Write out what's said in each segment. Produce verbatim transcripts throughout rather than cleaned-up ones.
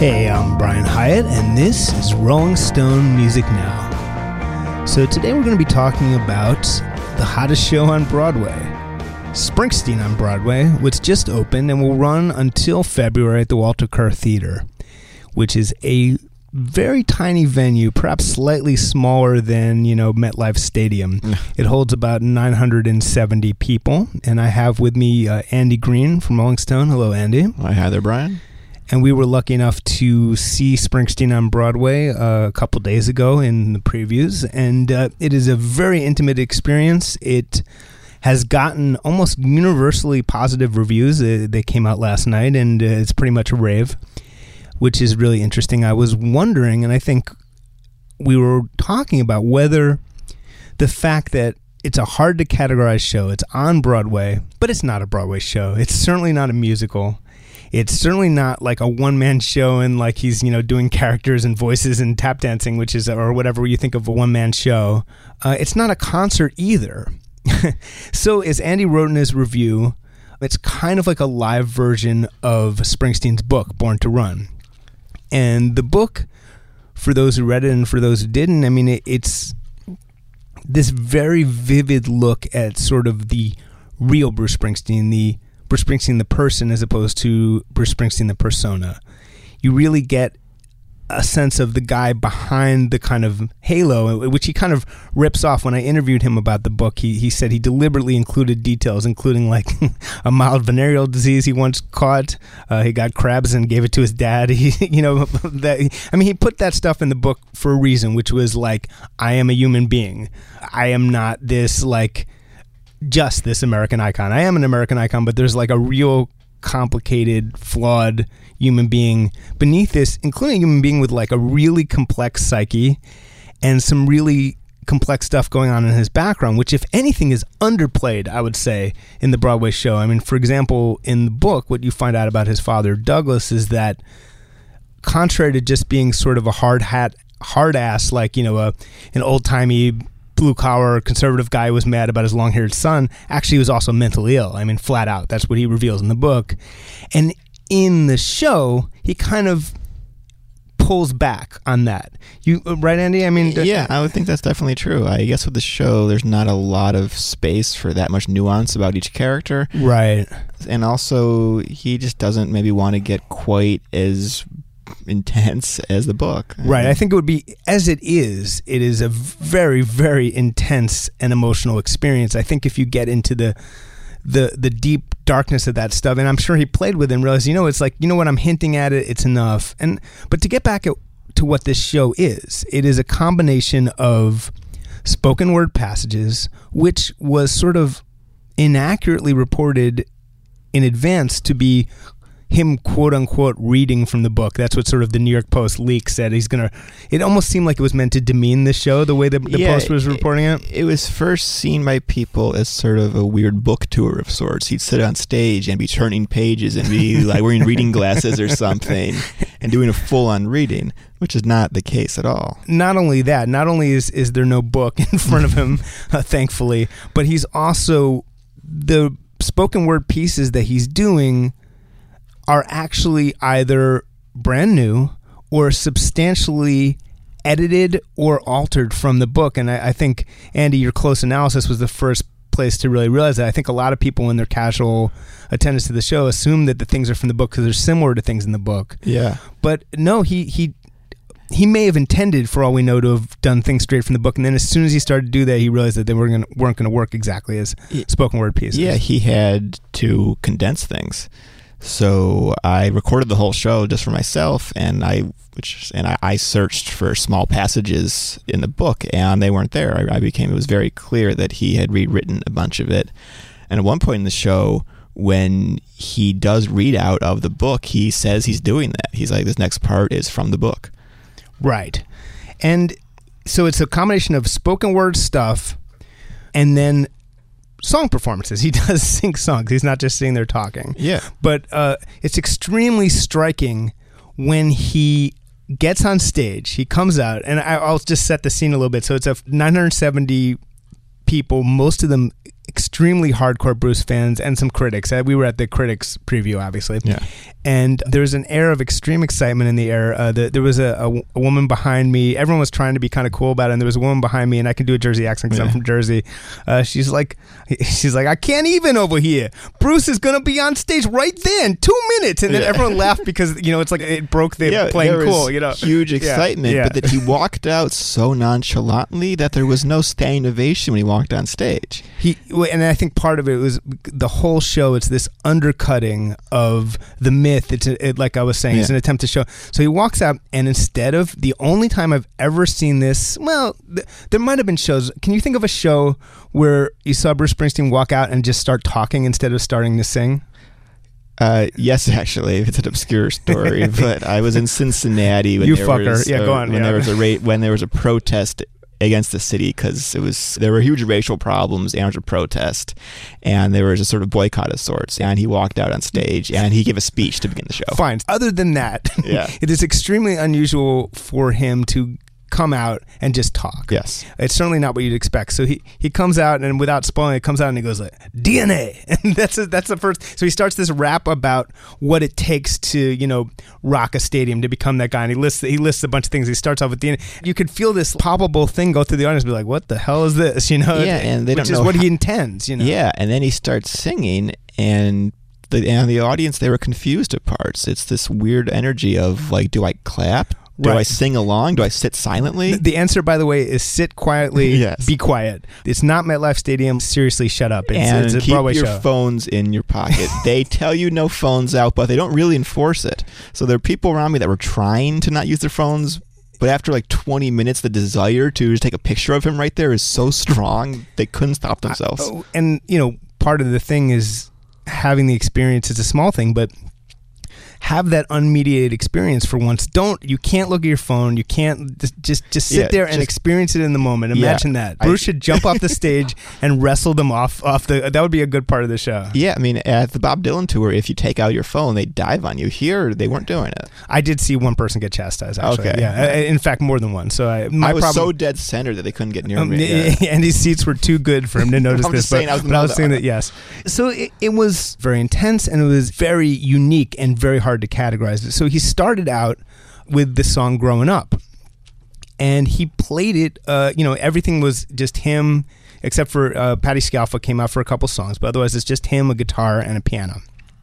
Hey, I'm Brian Hyatt, and this is Rolling Stone Music Now. So today we're going to be talking about the hottest show on Broadway, Springsteen on Broadway, which just opened and will run until February at the Walter Kerr Theater, which is a very tiny venue, perhaps slightly smaller than, you know, MetLife Stadium. It holds about nine hundred seventy people, and I have with me uh, Andy Green from Rolling Stone. Hello, Andy. Hi there, Brian. And we were lucky enough to see Springsteen on Broadway uh, a couple days ago in the previews, and uh, it is a very intimate experience. It has gotten almost universally positive reviews. Uh, they came out last night, and uh, it's pretty much a rave, which is really interesting. I was wondering, and I think we were talking about whether the fact that it's a hard to categorize show, it's on Broadway, but it's not a Broadway show. It's certainly not a musical. It's certainly not like a one-man show and like he's, you know, doing characters and voices and tap dancing, which is, or whatever you think of a one-man show. Uh, it's not a concert either. So as Andy wrote in his review, it's kind of like a live version of Springsteen's book, Born to Run. And the book, for those who read it and for those who didn't, I mean, it, it's this very vivid look at sort of the real Bruce Springsteen, the Bruce Springsteen the person as opposed to Bruce Springsteen the persona. You really get a sense of the guy behind the kind of halo, which he kind of rips off. When I interviewed him about the book, he he said he deliberately included details, including like a mild venereal disease he once caught. Uh, he got crabs and gave it to his dad. He, you know, that, I mean, he put that stuff in the book for a reason, which was like, I am a human being. I am not this like just this American icon. I am an American icon, but there's like a real complicated, flawed human being beneath this, including a human being with like a really complex psyche and some really complex stuff going on in his background, which if anything is underplayed, I would say, in the Broadway show. I mean, for example, in the book, what you find out about his father, Douglas, is that contrary to just being sort of a hard hat, hard ass, like, you know, a, an old timey blue-collar conservative guy who was mad about his long-haired son, actually was also mentally ill. I mean, flat out. That's what he reveals in the book. And in the show, he kind of pulls back on that. You right, Andy? I mean, yeah, I would think that's definitely true. I guess with the show, there's not a lot of space for that much nuance about each character. Right. And also, he just doesn't maybe want to get quite as intense as the book. Right. I think it would be, as it is, it is a very, very intense and emotional experience. I think if you get into the the the deep darkness of that stuff, and I'm sure he played with it and realized, you know, it's like, you know what, I'm hinting at it, it's enough. And but to get back at, to what this show is, it is a combination of spoken word passages, which was sort of inaccurately reported in advance to be him quote unquote reading from the book. That's what sort of the New York Post leak said. He's gonna, it almost seemed like it was meant to demean the show, the way the, the yeah, Post was reporting it. It was first seen by people as sort of a weird book tour of sorts. He'd sit on stage and be turning pages and be like wearing reading glasses or something and doing a full on reading, which is not the case at all. Not only that, not only is, is there no book in front of him, uh, thankfully, but he's also, the spoken word pieces that he's doing are actually either brand new or substantially edited or altered from the book. And I, I think, Andy, your close analysis was the first place to really realize that. I think a lot of people in their casual attendance to the show assume that the things are from the book because they're similar to things in the book. Yeah. But no, he he he may have intended, for all we know, to have done things straight from the book. And then as soon as he started to do that, he realized that they were gonna, weren't going to work exactly as spoken word pieces. Yeah, he had to condense things. So I recorded the whole show just for myself, and I which and I, I searched for small passages in the book, and they weren't there. I, I became it was very clear that he had rewritten a bunch of it. And at one point in the show, when he does read out of the book, he says he's doing that. He's like, this next part is from the book. Right. And so it's a combination of spoken word stuff and then song performances. He does sing songs. He's not just sitting there talking. Yeah. But uh, it's extremely striking when he gets on stage. He comes out, and I, I'll just set the scene a little bit. So it's a nine hundred seventy people, most of them extremely hardcore Bruce fans and some critics. Uh, we were at the critics preview, obviously. Yeah. And there was an air of extreme excitement in the air. Uh, the, there was a, a, a woman behind me. Everyone was trying to be kind of cool about it. And there was a woman behind me, and I can do a Jersey accent because yeah. I'm from Jersey. Uh, she's like, she's like, I can't even over here. Bruce is going to be on stage right there in two minutes. And then yeah. everyone laughed because, you know, it's like it broke the yeah, playing there cool. Was you know, huge excitement, yeah, yeah. but that he walked out so nonchalantly that there was no standing ovation when he walked on stage. He and I think part of it was the whole show. It's this undercutting of the myth. It's a, it, like I was saying, yeah. it's an attempt to show. So he walks out, and instead of the only time I've ever seen this, well, th- there might have been shows. Can you think of a show where you saw Bruce Springsteen walk out and just start talking instead of starting to sing? Uh, yes, actually, it's an obscure story, but I was in Cincinnati when you there fucker. was yeah, a, go on. when yeah. there was a ra- when there was a protest against the city because it was there were huge racial problems and there was a protest and there was a sort of boycott of sorts, and he walked out on stage and he gave a speech to begin the show. Fine. Other than that, yeah. it is extremely unusual for him to come out and just talk. Yes. It's certainly not what you'd expect. So he, he comes out, and without spoiling it, comes out and he goes like, D N A. And that's a, that's the first. So he starts this rap about what it takes to, you know, rock a stadium, to become that guy. And he lists he lists a bunch of things. He starts off with D N A. You could feel this palpable thing go through the audience and be like, what the hell is this? You know? Yeah, and they Which don't is know what how, he intends, you know? Yeah, and then he starts singing, and the and the audience, they were confused at parts. It's this weird energy of like, do I clap? Do Right. I sing along? Do I sit silently? The, the answer, by the way, is sit quietly, yes. be quiet. It's not MetLife Stadium. Seriously, shut up. It's, and it's a keep Broadway your show. phones in your pocket. They tell you no phones out, but they don't really enforce it. So there are people around me that were trying to not use their phones, but after like twenty minutes, the desire to just take a picture of him right there is so strong, they couldn't stop themselves. I, oh, and, you know, part of the thing is having the experience. It's a small thing, but have that unmediated experience for once. Don't you can't look at your phone. You can't just just, just sit yeah, there and just, experience it in the moment. Imagine yeah, that. Bruce I, should jump off the stage and wrestle them off off the. That would be a good part of the show. Yeah, I mean, at the Bob Dylan tour, if you take out your phone, they dive on you. Here, they weren't doing it. I did see one person get chastised. Actually, okay. yeah. In fact, more than one. So I, my I was problem, so dead center that they couldn't get near um, me. Yeah. And these seats were too good for him to notice I'm this. just saying, but I was, but I was saying that yes. So it, it was very intense, and it was very unique and very hard to categorize. So he started out with the song Growing Up, and he played it, uh, you know, everything was just him, except for uh, Patti Scialfa came out for a couple songs, but otherwise it's just him, a guitar, and a piano.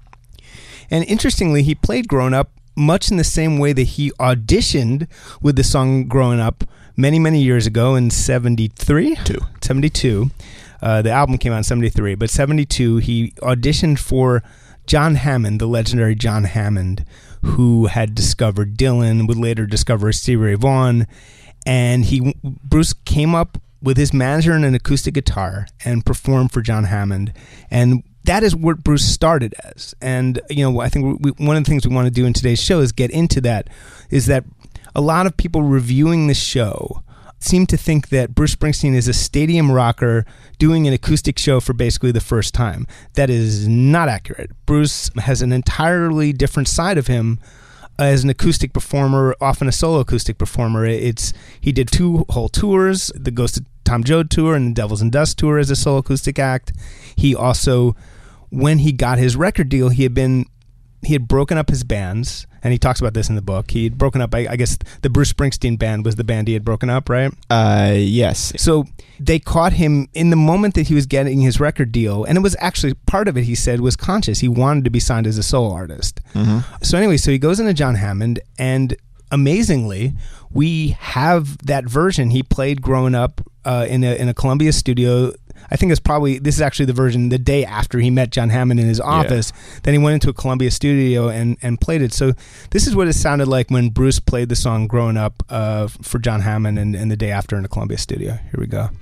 And interestingly, he played Growing Up much in the same way that he auditioned with the song Growing Up many, many years ago in seventy-three? Two. seventy-two. Uh, the album came out in seventy-three, but seventy-two, he auditioned for John Hammond, the legendary John Hammond, who had discovered Dylan, would later discover Stevie Ray Vaughan, and he Bruce came up with his manager and an acoustic guitar and performed for John Hammond, and that is what Bruce started as. And you know, I think we, one of the things we want to do in today's show is get into that. Is that a lot of people reviewing the show seem to think that Bruce Springsteen is a stadium rocker doing an acoustic show for basically the first time. That is not accurate. Bruce has an entirely different side of him as an acoustic performer, often a solo acoustic performer. It's he did two whole tours, the Ghost of Tom Joad tour and the Devils and Dust tour as a solo acoustic act. He also, when he got his record deal, he had been he had broken up his bands, and he talks about this in the book. He had broken up, I, I guess the Bruce Springsteen band was the band he had broken up, right? Uh, yes. So they caught him in the moment that he was getting his record deal, and it was actually, part of it, he said, was conscious. He wanted to be signed as a solo artist. Mm-hmm. So anyway, so he goes into John Hammond, and amazingly, we have that version he played growing up uh, in a in a Columbia studio. I think it's probably, this is actually the version the day after he met John Hammond in his office. Yeah. Then he went into a Columbia studio and, and played it. So this is what it sounded like when Bruce played the song Growing Up uh, for John Hammond and, and the day after in the Columbia studio. Here we go.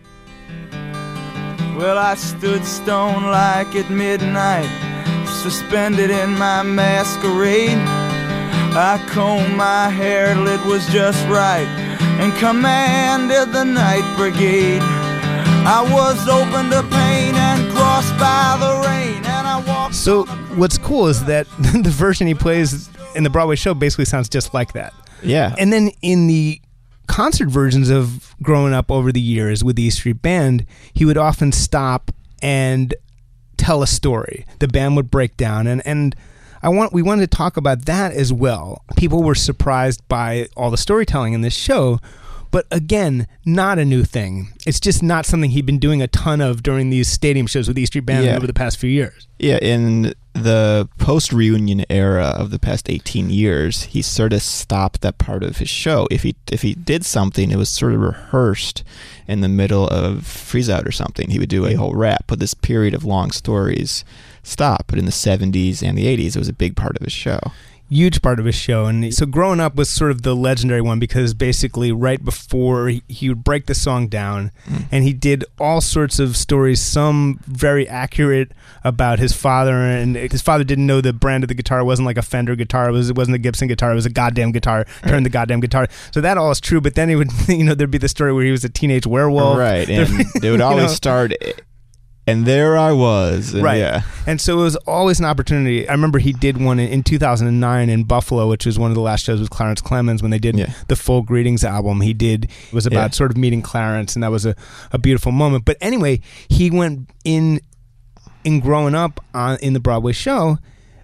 Well, I stood stone like at midnight, suspended in my masquerade. I combed my hair till it was just right and commanded the night brigade. I was open to pain and crossed by the rain, and I walked. So what's cool is that the version he plays in the Broadway show basically sounds just like that. Yeah. And then in the concert versions of Growing Up over the years with the E Street Band, he would often stop and tell a story. The band would break down, and and I want we wanted to talk about that as well. People were surprised by all the storytelling in this show, but again, not a new thing. It's just not something he'd been doing a ton of during these stadium shows with E Street Band Yeah. over the past few years. Yeah, in the post-reunion era of the past eighteen years, he sort of stopped that part of his show. If he if he did something, it was sort of rehearsed in the middle of Freeze Out or something. He would do a whole rap, but this period of long stories stopped. But in the seventies and the eighties, it was a big part of his show. Huge part of his show. And so Growing Up was sort of the legendary one, because basically right before he, he would break the song down, mm. and he did all sorts of stories, some very accurate about his father, and his father didn't know the brand of the guitar. It wasn't like a Fender guitar. It, was, it wasn't a Gibson guitar. It was a goddamn guitar. Turned right. the goddamn guitar. So that all is true, but then he would, you know, there'd be the story where he was a teenage werewolf. Right, and they would always know? start... And there I was. And right. Yeah. And so it was always an opportunity. I remember he did one in two thousand nine in Buffalo, which was one of the last shows with Clarence Clemens when they did yeah. the full Greetings album. He did, it was about yeah. sort of meeting Clarence, and that was a, a beautiful moment. But anyway, he went in, in Growing Up on, in the Broadway show.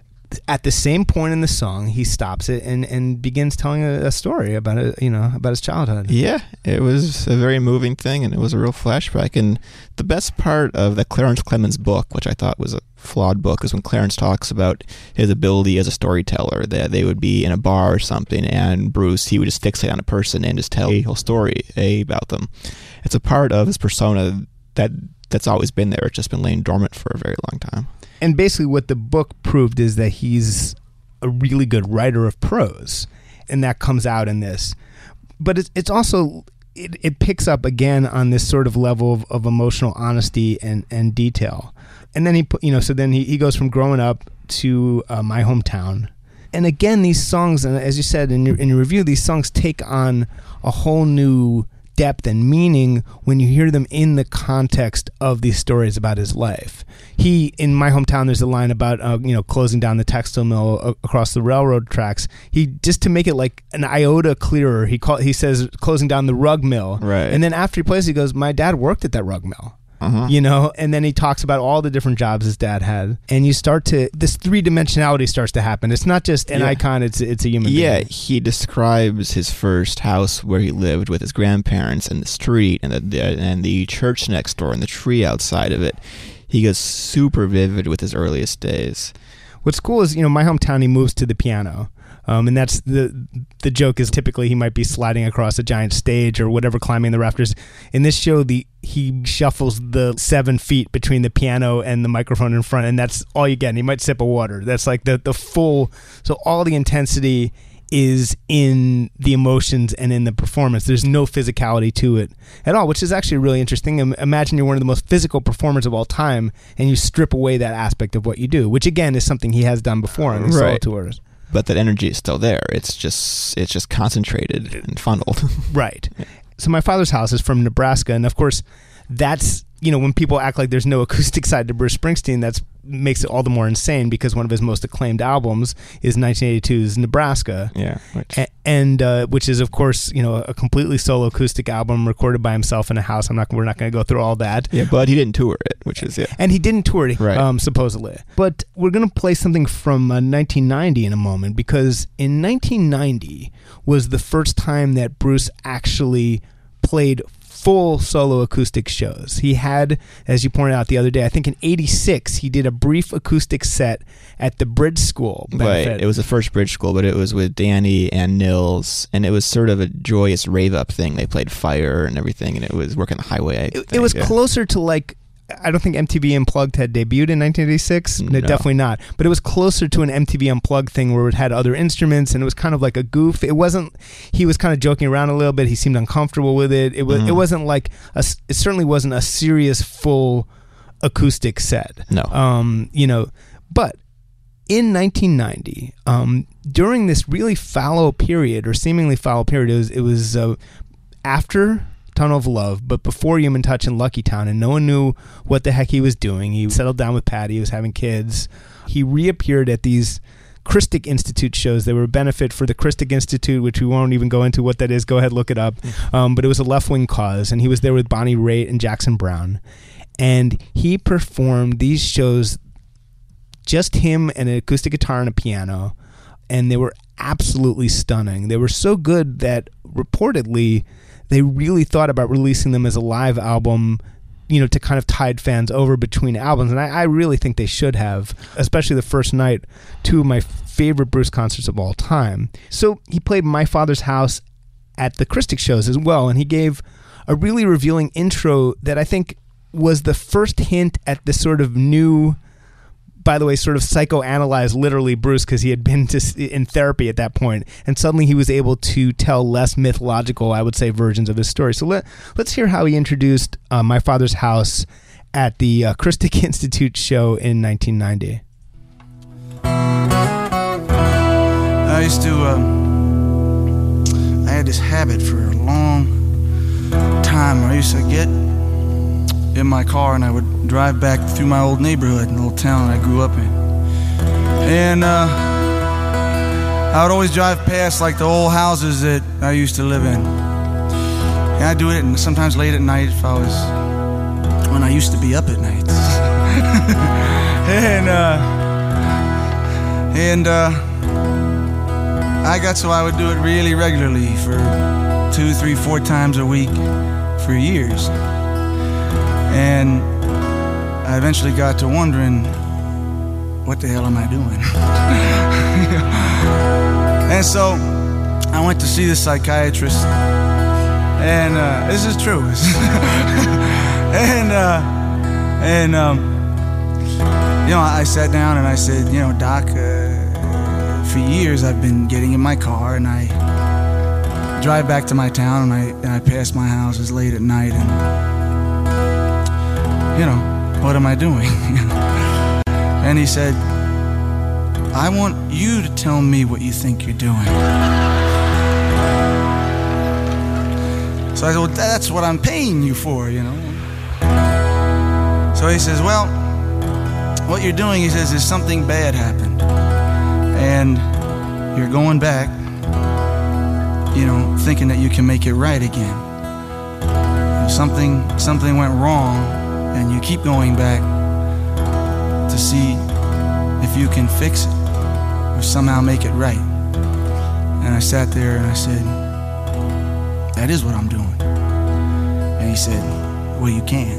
At the same point in the song, he stops it and, and begins telling a, a story about it, you know, about his childhood. Yeah, it was a very moving thing, and it was a real flashback. And the best part of the Clarence Clemens book, which I thought was a flawed book, is when Clarence talks about his ability as a storyteller. That they would be in a bar or something, and Bruce, he would just fixate on a person and just tell a whole story a, about them. It's a part of his persona that that's always been there. It's just been laying dormant for a very long time. And basically what the book proved is that he's a really good writer of prose, and that comes out in this. But it's, it's also, it, it picks up again on this sort of level of, of emotional honesty and, and detail. And then he, put, you know, so then he, he goes from Growing Up to uh, My Hometown. And again, these songs, and as you said in your, in your review, these songs take on a whole new depth and meaning when you hear them in the context of these stories about his life. He, in My Hometown, there's a line about uh, you know closing down the textile mill a- across the railroad tracks. He, just to make it like an iota clearer, he call, he says closing down the rug mill. Right. And then after he plays, he goes, "My dad worked at that rug mill." Uh-huh. You know, and then he talks about all the different jobs his dad had, and you start to this three dimensionality starts to happen. It's not just an yeah. icon; it's it's a human being. Yeah, he describes his first house where he lived with his grandparents and the street and the, the and the church next door and the tree outside of it. He goes super vivid with his earliest days. What's cool is, you know, My Hometown, he moves to the piano. Um, and that's the the joke is typically he might be sliding across a giant stage or whatever, climbing the rafters. In this show, the he shuffles the seven feet between the piano and the microphone in front, and that's all you get. And he might sip of water. That's like the, the full, so all the intensity is in the emotions and in the performance. There's no physicality to it at all, which is actually really interesting. Imagine you're one of the most physical performers of all time, and you strip away that aspect of what you do, which again is something he has done before on his right. solo tours. But that energy is still there. It's just it's just concentrated and funneled. Right. So My Father's House is from Nebraska, and of course, that's, you know, when people act like there's no acoustic side to Bruce Springsteen, that's makes it all the more insane, because one of his most acclaimed albums is nineteen eighty-two's Nebraska. Yeah. Which. A- and uh, which is, of course, you know, a completely solo acoustic album recorded by himself in a house. I'm not. We're not going to go through all that. Yeah, but he didn't tour it, which is yeah. And he didn't tour it, right. um, supposedly. But we're going to play something from uh, nineteen ninety in a moment, because in nineteen ninety was the first time that Bruce actually played full solo acoustic shows. He had, as you pointed out the other day, I think in eighty-six, he did a brief acoustic set at the Bridge School benefit. Right. It was the first Bridge School, but it was with Danny and Nils, and it was sort of a joyous rave-up thing. They played Fire and everything, and it was Working the Highway. I it, it was yeah. closer to like, I don't think M T V Unplugged had debuted in nineteen eighty-six. No, no, definitely not. But it was closer to an M T V Unplugged thing where it had other instruments, and it was kind of like a goof. It wasn't. He was kind of joking around a little bit. He seemed uncomfortable with it. It was. Mm-hmm. It wasn't like a. It certainly wasn't a serious full acoustic set. No. Um. You know, but in nineteen ninety, um, during this really fallow period, or seemingly fallow period, it was. It was uh, after Tunnel of Love, but before Human Touch and Lucky Town, and no one knew what the heck he was doing. He settled down with Patty. He was having kids. He reappeared at these Christic Institute shows. They were a benefit for the Christic Institute, which we won't even go into what that is. Go ahead, look it up. Um, but it was a left-wing cause, and he was there with Bonnie Raitt and Jackson Browne. and he performed these shows, just him and an acoustic guitar and a piano, and they were absolutely stunning. They were so good that reportedly they really thought about releasing them as a live album, you know, to kind of tide fans over between albums. And I, I really think they should have, especially the first night, two of my favorite Bruce concerts of all time. So he played My Father's House at the Christic shows as well, and he gave a really revealing intro that I think was the first hint at the sort of new, by the way, sort of psychoanalyzed literally Bruce, because he had been to, in therapy at that point, and suddenly he was able to tell less mythological, I would say, versions of his story. So let, let's hear how he introduced uh, My Father's House at the uh, Christic Institute show in nineteen ninety. I used to, um, I had this habit for a long time where I used to get in my car and I would drive back through my old neighborhood, the little town I grew up in. And uh, I would always drive past like the old houses that I used to live in. And I'd do it and sometimes late at night if I was, when I used to be up at night. and uh, and uh, I got so I would do it really regularly for two, three, four times a week for years. And I eventually got to wondering, what the hell am I doing? And so I went to see the psychiatrist, and uh, this is true. and uh, and um, you know, I sat down and I said, you know, Doc, uh, for years I've been getting in my car and I drive back to my town and I and I pass my houses late at night and, you know, what am I doing? And he said, I want you to tell me what you think you're doing. So I said, well, that's what I'm paying you for, you know. So he says, well, what you're doing, he says, is something bad happened. And you're going back, you know, thinking that you can make it right again. Something, something went wrong, and you keep going back to see if you can fix it or somehow make it right. And I sat there and I said, that is what I'm doing. And he said, well, you can't.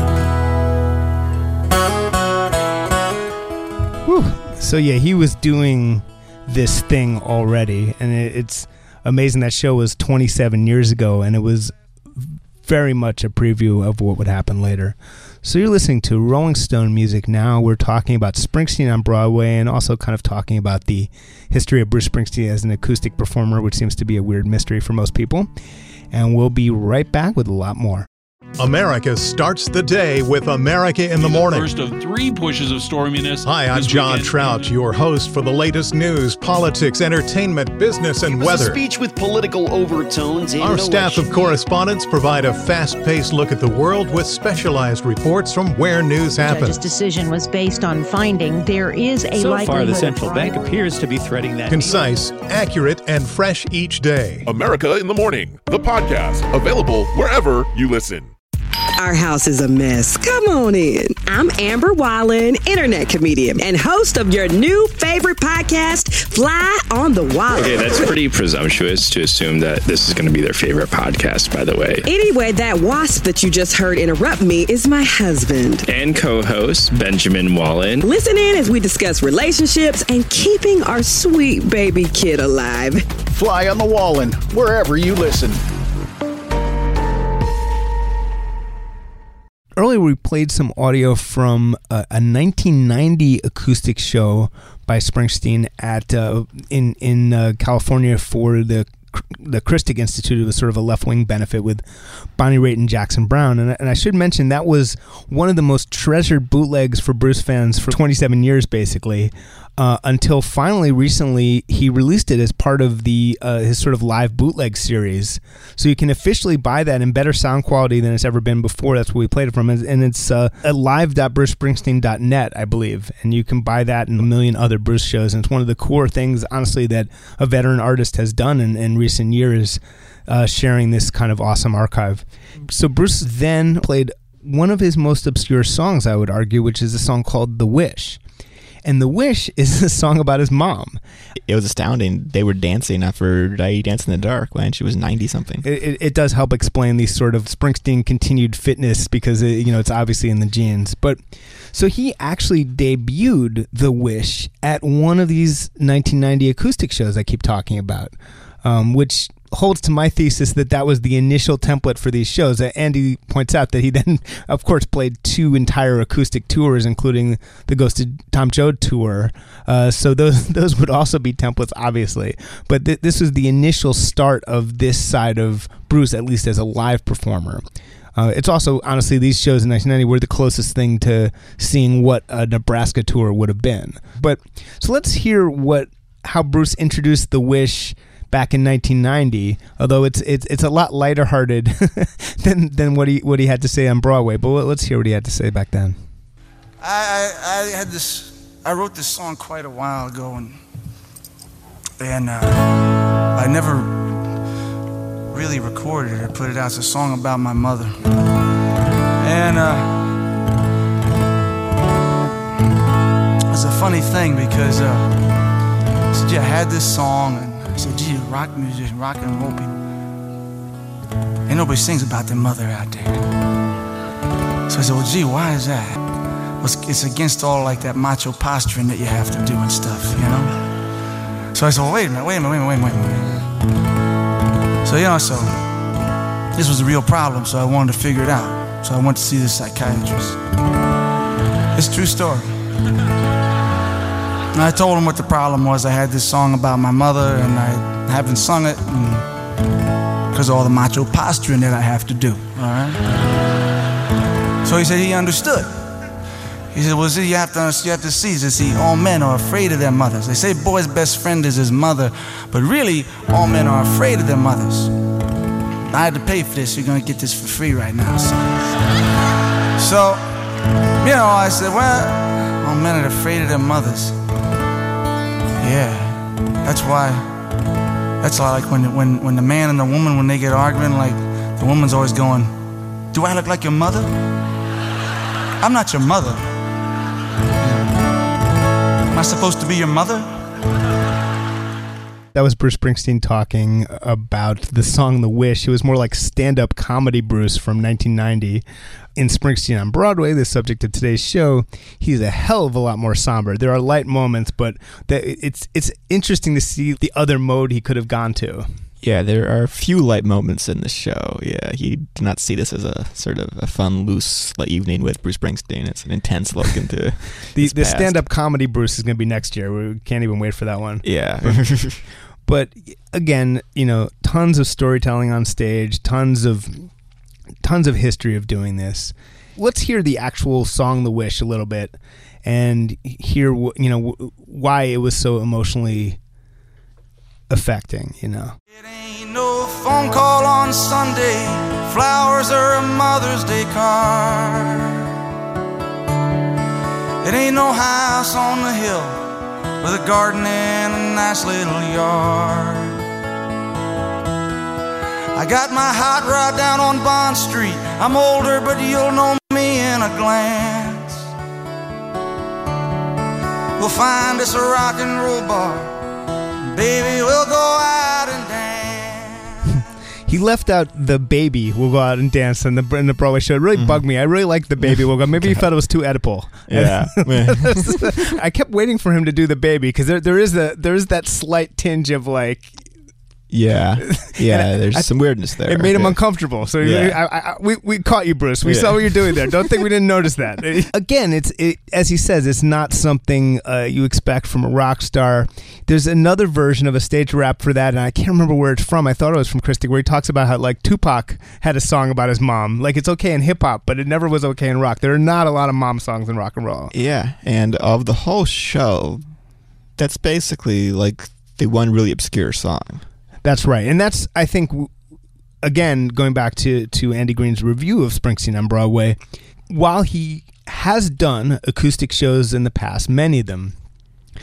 Whew. So yeah, he was doing this thing already, and it, it's amazing. That show was twenty-seven years ago, and it was very much a preview of what would happen later. So you're listening to Rolling Stone Music Now. We're talking about Springsteen on Broadway and also kind of talking about the history of Bruce Springsteen as an acoustic performer, which seems to be a weird mystery for most people. And we'll be right back with a lot more. America starts the day with America in the Morning. The first of three pushes of storminess. Hi, I'm John weekend. Trout, your host for the latest news, politics, entertainment, business, and it was weather. A speech with political overtones. And Our staff of correspondents provide a fast-paced look at the world with specialized reports from where news happens. The judge's decision was based on finding there is a so likelihood. So far, the central bank appears to be threading that. Concise, accurate, and fresh each day. America in the Morning, the podcast, available wherever you listen. Our house is a mess. Come on in. I'm Amber Wallen, internet comedian and host of your new favorite podcast, Fly on the Wall. Okay, that's pretty presumptuous to assume that this is going to be their favorite podcast, by the way. Anyway, that wasp that you just heard interrupt me is my husband. And co-host, Benjamin Wallen. Listen in as we discuss relationships and keeping our sweet baby kid alive. Fly on the Wallen, wherever you listen. Earlier, we played some audio from a, a nineteen ninety acoustic show by Springsteen at uh, in in uh, California for the the Christic Institute. It was sort of a left-wing benefit with Bonnie Raitt and Jackson Browne. And, and I should mention that was one of the most treasured bootlegs for Bruce fans for twenty-seven years, basically, uh, until finally recently he released it as part of the uh, his sort of live bootleg series. So you can officially buy that in better sound quality than it's ever been before. That's where we played it from. And it's uh, at live dot bruce springsteen dot net, I believe. And you can buy that and a million other Bruce shows. And it's one of the core things, honestly, that a veteran artist has done in, in recent years, uh, sharing this kind of awesome archive. So Bruce then played one of his most obscure songs, I would argue, which is a song called The Wish. And The Wish is a song about his mom. It was astounding. They were dancing after I Dance in the Dark when she was ninety-something. It, it, it does help explain these sort of Springsteen continued fitness because, it, you know, it's obviously in the genes. But so he actually debuted The Wish at one of these nineteen ninety acoustic shows I keep talking about, um, which holds to my thesis that that was the initial template for these shows. Uh, Andy points out that he then, of course, played two entire acoustic tours, including the Ghosted Tom Joad tour. Uh, so those those would also be templates, obviously. But th- this was the initial start of this side of Bruce, at least as a live performer. Uh, it's also, honestly, these shows in nineteen ninety were the closest thing to seeing what a Nebraska tour would have been. But so let's hear what how Bruce introduced The Wish back in nineteen ninety, although it's it's it's a lot lighter hearted than than what he what he had to say on Broadway. But let's hear what he had to say back then. I I, I had this. I wrote this song quite a while ago, and and uh, I never really recorded it or put it out. It's a song about my mother, and uh, it's a funny thing because uh, I said, yeah, I had this song and I said, gee, rock music, rock and roll people, ain't nobody sings about their mother out there. So I said, well, gee, why is that? Well, it's, it's against all like that macho posturing that you have to do and stuff, you know? So I said, well, wait a minute, wait a minute, wait a minute, wait a minute, wait a minute. So, you know, so this was a real problem, so I wanted to figure it out. So I went to see this psychiatrist. It's a true story. And I told him what the problem was. I had this song about my mother, and I haven't sung it because of all the macho posturing that I have to do. All right. So he said he understood. He said, "Well, see, you have to, you have to see. You see, all men are afraid of their mothers. They say boy's best friend is his mother, but really, all men are afraid of their mothers. I had to pay for this. You're gonna get this for free right now." So, so you know, I said, "Well, all men are afraid of their mothers." Yeah, that's why, that's why like when, when, when the man and the woman, when they get arguing, like the woman's always going, "Do I look like your mother? I'm not your mother. Am I supposed to be your mother?" That was Bruce Springsteen talking about the song The Wish. It was more like stand-up comedy Bruce from nineteen ninety. In Springsteen on Broadway, the subject of today's show, he's a hell of a lot more somber. There are light moments, but it's it's interesting to see the other mode he could have gone to. Yeah, there are a few light moments in the show. Yeah, he did not see this as a sort of a fun, loose like, evening with Bruce Springsteen. It's an intense look into the his the past. stand-up comedy Bruce is going to be next year. We can't even wait for that one. Yeah. But, but again, you know, tons of storytelling on stage, tons of tons of history of doing this. Let's hear the actual song "The Wish" a little bit and hear you know why it was so emotionally affecting, you know. It ain't no phone call on Sunday, flowers or a Mother's Day card. It ain't no house on the hill with a garden and a nice little yard. I got my hot rod down on Bond Street. I'm older, but you'll know me in a glance. We'll find us a rock and roll bar. Baby, we'll go out and dance. He left out the "baby we'll go out and dance" in the, in the Broadway show. It really mm-hmm. bugged me. I really liked the "baby we'll go." Maybe he felt it was too Oedipal. Yeah. I kept waiting for him to do the "baby" because there there is the there is that slight tinge of like. Yeah, yeah. There's I, some weirdness there. It made him yeah. uncomfortable. So yeah. I, I, we we caught you, Bruce. We yeah. saw what you're doing there. Don't think we didn't notice that. Again, it's it, as he says, it's not something uh, you expect from a rock star. There's another version of a stage rap for that, and I can't remember where it's from. I thought it was from Christie, where he talks about how like Tupac had a song about his mom. Like it's okay in hip hop, but it never was okay in rock. There are not a lot of mom songs in rock and roll. Yeah, and of the whole show, that's basically like the one really obscure song. That's right. And that's, I think, again, going back to, to Andy Green's review of Springsteen on Broadway, while he has done acoustic shows in the past, many of them,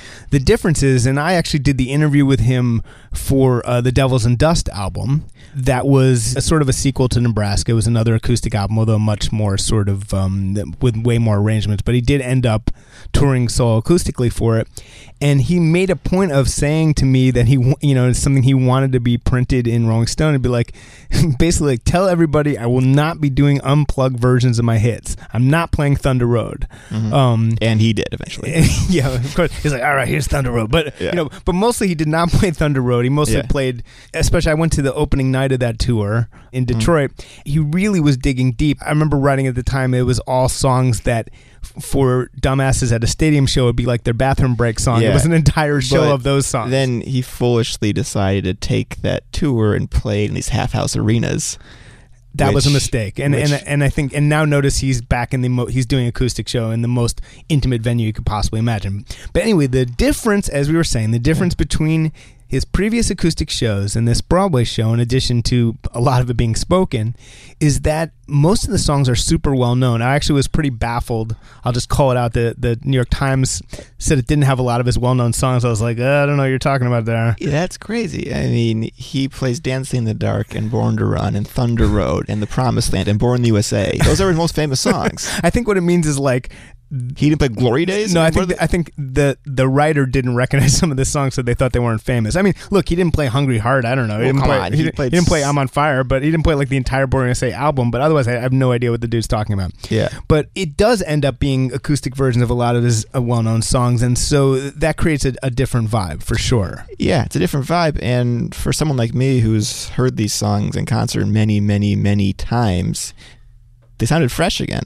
the difference is, and I actually did the interview with him for uh, the Devils and Dust album. That was a sort of a sequel to Nebraska. It was another acoustic album, although much more sort of um, with way more arrangements. But he did end up touring solo acoustically for it. And he made a point of saying to me that he, you know, it's something he wanted to be printed in Rolling Stone and be like, basically like, tell everybody I will not be doing unplugged versions of my hits. I'm not playing Thunder Road. Mm-hmm. Um, and he did eventually. Yeah, of course. He's like, all right, here's Thunder Road. But, yeah. you know, but mostly he did not play Thunder Road. He mostly yeah. played, especially I went to the opening night of that tour in Detroit. Mm-hmm. He really was digging deep. I remember writing at the time, it was all songs that for dumbasses at a stadium show would be like their bathroom break song. Yeah. It was an entire show but of those songs. Then he foolishly decided to take that tour and play in these half house arenas. That which, was a mistake, and which, and and I think, and now notice he's back in the mo- he's doing acoustic show in the most intimate venue you could possibly imagine. But anyway, the difference, as we were saying, the difference yeah. between his previous acoustic shows and this Broadway show, in addition to a lot of it being spoken, is that most of the songs are super well known. I actually was pretty baffled. I'll just call it out. The the New York Times said it didn't have a lot of his well known songs. I was like, oh, I don't know what you're talking about there. Yeah, that's crazy. I mean, he plays Dancing in the Dark and Born to Run and Thunder Road and The Promised Land and Born in the U S A. Those are his most famous songs. I think what it means is like, he didn't play Glory Days? No, I think the, I think the the writer didn't recognize some of the songs, so they thought they weren't famous. I mean, look, he didn't play Hungry Heart. I don't know. He, well, didn't, come play, on. he, He, didn't, played he didn't play I'm on Fire, but he didn't play like the entire Born U S A album. But otherwise, I have no idea what the dude's talking about. Yeah. But it does end up being acoustic versions of a lot of his uh, well-known songs, and so that creates a, a different vibe for sure. Yeah, it's a different vibe, and for someone like me who's heard these songs in concert many, many, many times, they sounded fresh again.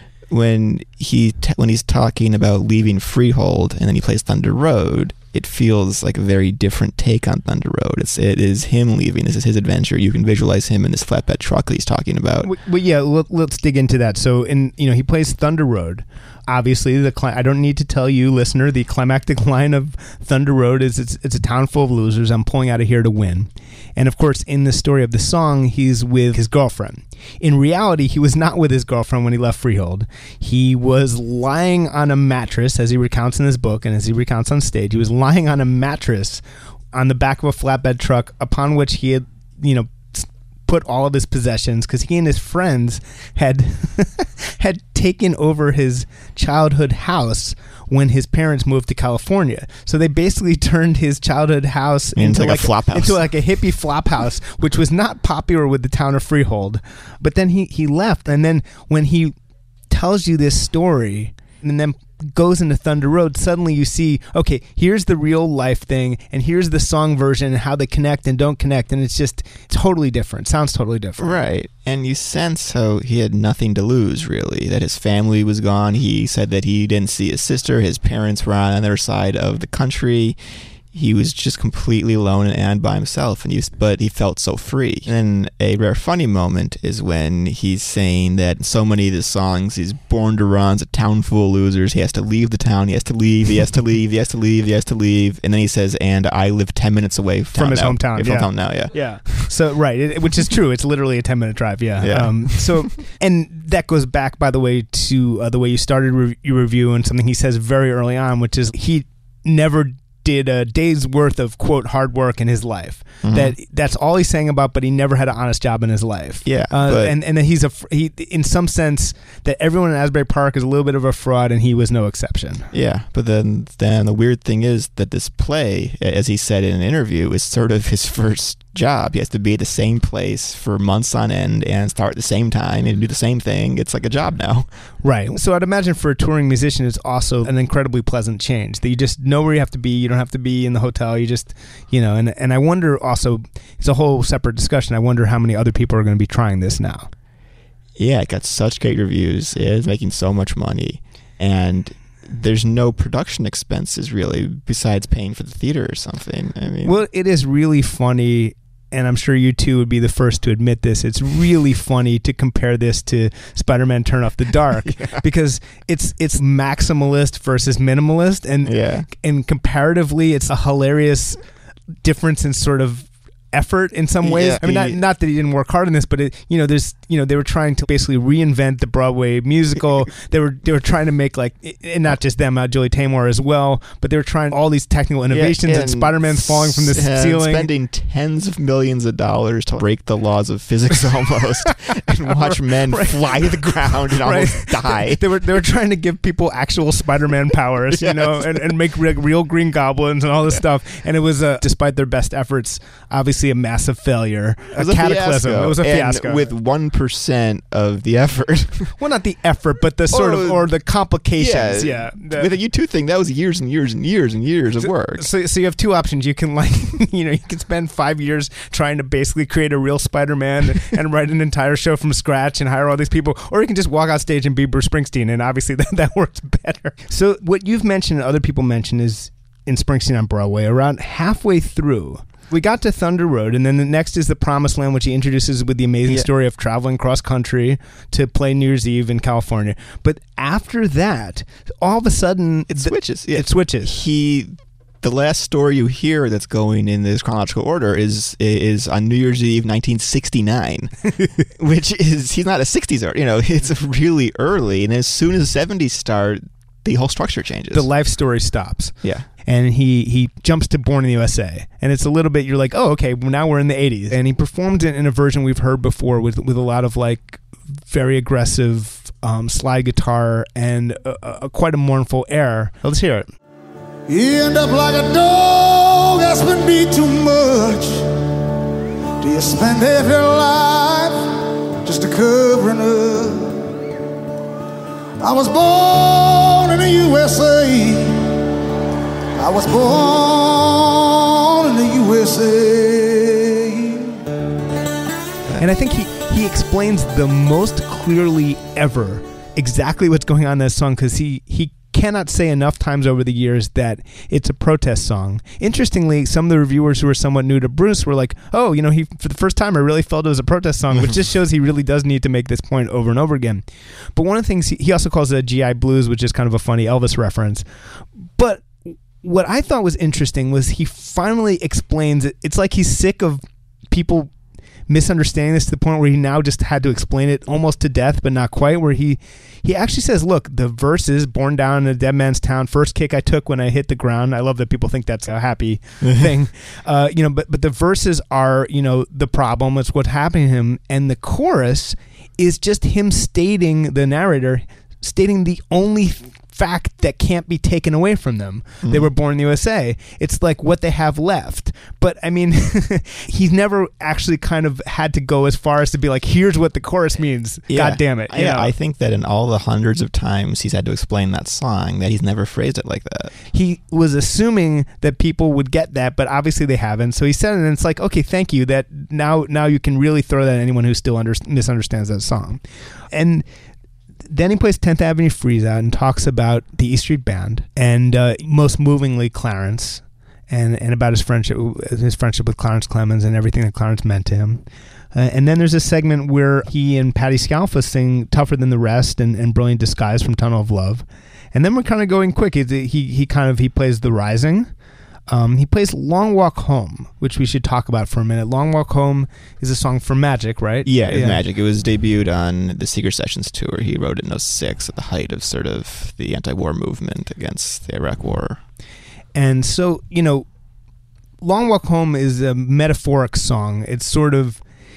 When he t- when he's talking about leaving Freehold and then he plays Thunder Road, it feels like a very different take on Thunder Road. It's it is him leaving. This is his adventure. You can visualize him in this flatbed truck that he's talking about. Well, well yeah, let, let's dig into that. So, in you know, he plays Thunder Road. Obviously, the cli- I don't need to tell you, listener, the climactic line of Thunder Road is it's, it's a town full of losers. I'm pulling out of here to win. And of course, in the story of the song, he's with his girlfriend. In reality, he was not with his girlfriend when he left Freehold. He was lying on a mattress, as he recounts in his book and as he recounts on stage. He was lying on a mattress on the back of a flatbed truck upon which he had, you know, put all of his possessions, because he and his friends had had taken over his childhood house when his parents moved to California. So they basically turned his childhood house into, into like, like a flop house, into like a hippie flop house, which was not popular with the town of Freehold. But then he he left, and then when he tells you this story and then goes into Thunder Road, suddenly you see, okay, here's the real life thing, and here's the song version and how they connect and don't connect, and it's just totally different. Sounds totally different. Right. And you sense how he had nothing to lose, really, that his family was gone. He said that he didn't see his sister. His parents were on the other side of the country. He was just completely alone and by himself, and he was, but he felt so free. And a rare funny moment is when he's saying that in so many of his songs, he's born to run, it's a town full of losers. He has to leave the town. He has to leave. He has to leave. He has to leave. He has to leave. And then he says, "And I live ten minutes away from his now. hometown." From yeah. hometown now, yeah. Yeah. So right, it, which is true. It's literally a ten minute drive. Yeah. Yeah. Um, so, and that goes back, by the way, to uh, the way you started re- your review, and something he says very early on, which is he never did a day's worth of, quote, hard work in his life. Mm-hmm. That that's all he's saying about, but he never had an honest job in his life. Yeah, uh, but and and then he's a he in some sense that everyone in Asbury Park is a little bit of a fraud, and he was no exception. Yeah, but then then the weird thing is that this play, as he said in an interview, is sort of his first job. He has to be at the same place for months on end and start at the same time and do the same thing. It's like a job now. Right. So I'd imagine for a touring musician, it's also an incredibly pleasant change that you just know where you have to be. You don't have to be in the hotel. You just, you know, and, and I wonder also, it's a whole separate discussion. I wonder how many other people are going to be trying this now. Yeah, it got such great reviews. It is making so much money. And there's no production expenses really besides paying for the theater or something. I mean, well, it is really funny. And I'm sure you two would be the first to admit this. It's really funny to compare this to Spider-Man Turn Off the Dark yeah. because it's it's maximalist versus minimalist, and yeah. and comparatively, it's a hilarious difference in sort of effort in some ways. Yeah, I mean, not, he- not that he didn't work hard on this, but it, you know, there's, you know, they were trying to basically reinvent the Broadway musical. they were they were trying to make like, and not just them, uh, Julie Taymor as well, but they were trying all these technical innovations, Yeah, and, Spider-Man's falling from the and ceiling, spending tens of millions of dollars to break the laws of physics almost, and watch men Right. fly to the ground and Right. almost die. They were they were trying to give people actual Spider-Man powers, you Yes. know, and, and make re- real Green Goblins and all this stuff. And it was, uh, despite their best efforts, obviously a massive failure, It was a a cataclysm. fiasco. It was a And fiasco. with one percent of the effort. Well, not the effort, but the sort of, or the complications. Yeah. The- With a U two thing, that was years and years and years and years of work. So, so you have two options. You can like, you know, you can spend five years trying to basically create a real Spider-Man and, and write an entire show from scratch and hire all these people, or you can just walk out stage and be Bruce Springsteen, and obviously that, that works better. So what you've mentioned and other people mentioned is in Springsteen on Broadway, around halfway through, we got to Thunder Road, and then the next is The Promised Land, which he introduces with the amazing Yeah. story of traveling cross country to play New Year's Eve in California. But after that, all of a sudden, It the- switches. Yeah. It switches. He, the last story you hear that's going in this chronological order is is on New Year's Eve, nineteen sixty-nine, which is he's not a sixties art. You know, it's really early, and as soon as the seventies start, the whole structure changes. The life story stops. Yeah. And he, he jumps to Born in the U S A. And it's a little bit, you're like, oh, okay, well, now we're in the eighties. And he performed it in a version we've heard before with with a lot of like very aggressive um, slide guitar and a, a, quite a mournful air. Let's hear it. You end up like a dog that's been beat too much. Do you spend half your life just to covering up? I was born in the U S A. I was born in the U S A. And I think he, he explains the most clearly ever exactly what's going on in this song, because he, he cannot say enough times over the years that it's a protest song. Interestingly, some of the reviewers who were somewhat new to Bruce were like, oh, you know, he for the first time I really felt it was a protest song, which just shows he really does need to make this point over and over again. But one of the things, he, he also calls it a G I Blues, which is kind of a funny Elvis reference. But what I thought was interesting was he finally explains it. It's like he's sick of people misunderstanding this to the point where he now just had to explain it almost to death, but not quite, where he he actually says, look, the verses, born down in a dead man's town, first kick I took when I hit the ground. I love that people think that's a happy thing. Uh, you know, but but the verses are, you know, the problem. It's what's happening to him. And the chorus is just him stating, the narrator, stating the only fact that can't be taken away from them. Mm. They were born in the U S A. It's like what they have left. But I mean, he's never actually kind of had to go as far as to be like, here's what the chorus means. Yeah. God damn it. You Yeah, know? I think that in all the hundreds of times he's had to explain that song, that he's never phrased it like that. He was assuming that people would get that, but obviously they haven't. So he said it, and it's like, okay, thank you. That now, now you can really throw that at anyone who still under, misunderstands that song. And then he plays tenth Avenue Freeze Out and talks about the E Street Band and uh, most movingly Clarence and, and about his friendship his friendship with Clarence Clemons and everything that Clarence meant to him. Uh, and then there's a segment where he and Patti Scialfa sing Tougher Than the Rest and, and Brilliant Disguise from Tunnel of Love. And then we're kind of going quick. He, he, he kind of he plays The Rising. Um, he plays Long Walk Home, which we should talk about for a minute. Long Walk Home is a song for Magic, right? Yeah, it's yeah. Magic. It was debuted on the Secret Sessions tour. He wrote it in oh six at the height of sort of the anti-war movement against the Iraq War. And so, you know, Long Walk Home is a metaphoric song. It's sort of,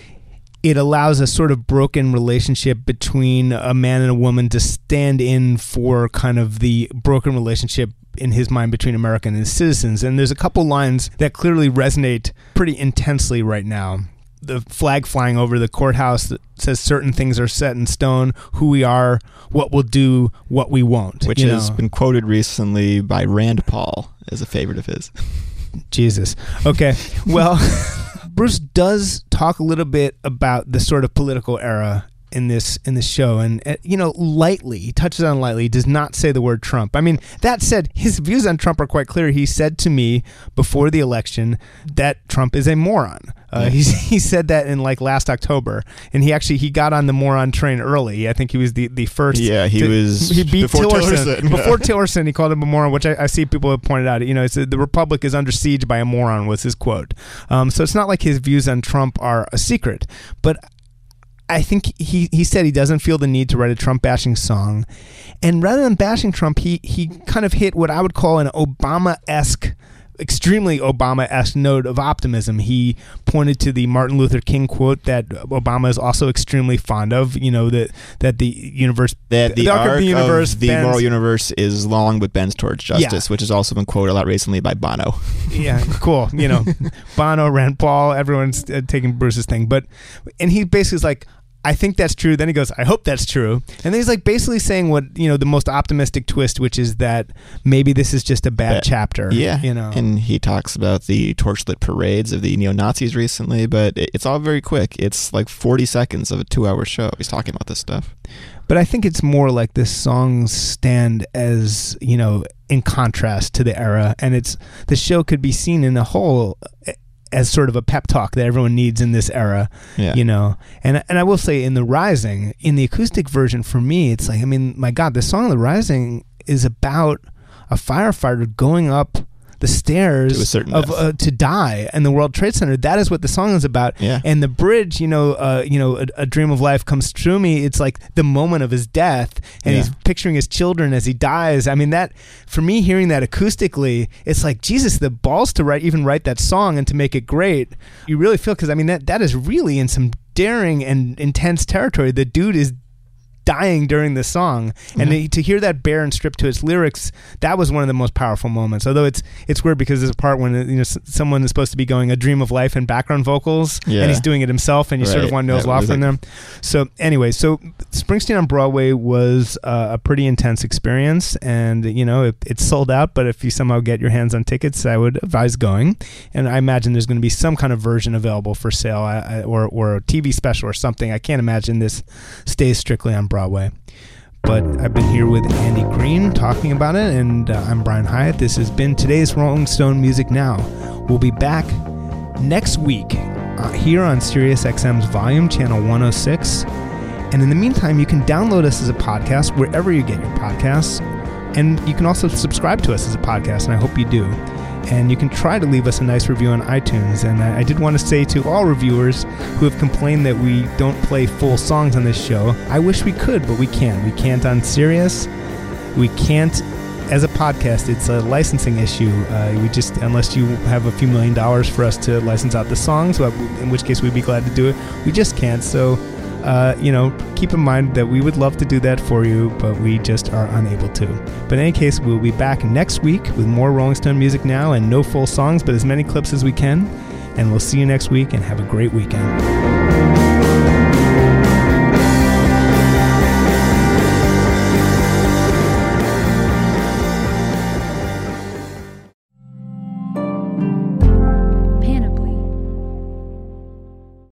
it allows a sort of broken relationship between a man and a woman to stand in for kind of the broken relationship in his mind between America and his citizens. And there's a couple lines that clearly resonate pretty intensely right now. The flag flying over the courthouse that says certain things are set in stone, who we are, what we'll do, what we won't. Which you has know. been quoted recently by Rand Paul as a favorite of his. Jesus. Okay. Well, Bruce does talk a little bit about the sort of political era in this in this show, and uh, you know, lightly he touches on lightly. He does not say the word Trump. I mean, that said, his views on Trump are quite clear. He said to me before the election that Trump is a moron. Uh, yeah. he he said that in like last October, and he actually he got on the moron train early. I think he was the, the first. Yeah, he to, was he beat before Tillerson. Tillerson. Before Tillerson, he called him a moron, which I, I see people have pointed out. You know, it's, the Republic is under siege by a moron was his quote. Um, so it's not like his views on Trump are a secret, but I think he, he said he doesn't feel the need to write a Trump bashing song. And rather than bashing Trump, he, he kind of hit what I would call an Obama-esque, extremely Obama-esque note of optimism. He pointed to the Martin Luther King quote that Obama is also extremely fond of, you know, that that the universe... That the, the arc, arc of the, universe of the bends, moral universe is long but bends towards justice, yeah. which has also been quoted a lot recently by Bono. Yeah, cool. You know, Bono, Rand Paul, everyone's uh, taking Bruce's thing. But, and he basically is like, I think that's true. Then he goes, I hope that's true. And then he's like basically saying what, you know, the most optimistic twist, which is that maybe this is just a bad but, chapter. Yeah. You know, and he talks about the torchlit parades of the neo-Nazis recently, but it's all very quick. It's like forty seconds of a two-hour show. He's talking about this stuff. But I think it's more like this songs stand as, you know, in contrast to the era. And it's, the show could be seen in a whole as sort of a pep talk that everyone needs in this era, yeah. you know. And and I will say in The Rising, in the acoustic version for me, it's like, I mean, my God, the song The Rising is about a firefighter going up the stairs to of uh, to die in the World Trade Center. That is what the song is about. Yeah. And the bridge, you know, uh, you know, a, a dream of life comes true me. It's like the moment of his death, and yeah. he's picturing his children as he dies. I mean, that for me, hearing that acoustically, it's like Jesus, the balls to write, even write that song and to make it great. You really feel, because I mean that that is really in some daring and intense territory. The dude is dying during the song, and mm-hmm. to hear that bare and stripped to its lyrics, that was one of the most powerful moments. Although it's it's weird because there's a part when, you know, someone is supposed to be going a dream of life in background vocals, yeah. and he's doing it himself, and you right. sort of want to know his law from them. So anyway, so Springsteen on Broadway was uh, a pretty intense experience, and you know it, it's sold out. But if you somehow get your hands on tickets, I would advise going. And I imagine there's going to be some kind of version available for sale, I, I, or or a T V special or something. I can't imagine this stays strictly on Broadway. But I've been here with Andy Green talking about it, and uh, I'm Brian Hyatt. This has been today's Rolling Stone Music Now. We'll be back next week uh, here on Sirius X M's Volume, Channel one oh six. And in the meantime, you can download us as a podcast wherever you get your podcasts. And you can also subscribe to us as a podcast, and I hope you do. And you can try to leave us a nice review on iTunes. And I, I did want to say to all reviewers who have complained that we don't play full songs on this show, I wish we could, but we can't. We can't on Sirius. We can't as a podcast. It's a licensing issue. Uh, we just, unless you have a few million dollars for us to license out the songs, in which case we'd be glad to do it. We just can't. So, uh, you know, keep in mind that we would love to do that for you, but we just are unable to. But in any case, we'll be back next week with more Rolling Stone Music Now, and no full songs, but as many clips as we can. And we'll see you next week, and have a great weekend.